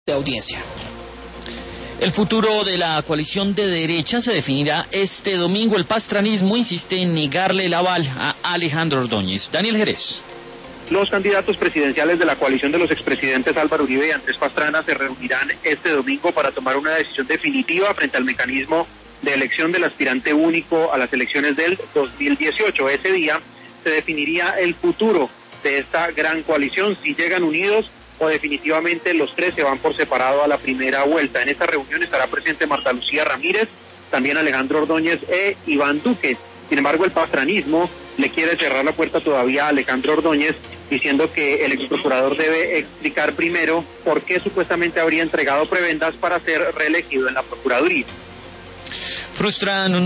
de audiencia. El futuro de la coalición de derecha se definirá este domingo. El pastranismo insiste en negarle el aval a Alejandro Ordóñez. Daniel Jerez. Los candidatos presidenciales de la coalición de los expresidentes Álvaro Uribe y Andrés Pastrana se reunirán este domingo para tomar una decisión definitiva frente al mecanismo de elección del aspirante único a las elecciones del 2018. Ese día se definiría el futuro de esta gran coalición, si llegan unidos o definitivamente los tres se van por separado a la primera vuelta. En esta reunión estará presente Marta Lucía Ramírez, también Alejandro Ordóñez e Iván Duque. Sin embargo, el pastranismo le quiere cerrar la puerta todavía a Alejandro Ordóñez, diciendo que el exprocurador debe explicar primero por qué supuestamente habría entregado prebendas para ser reelegido en la Procuraduría. Frustran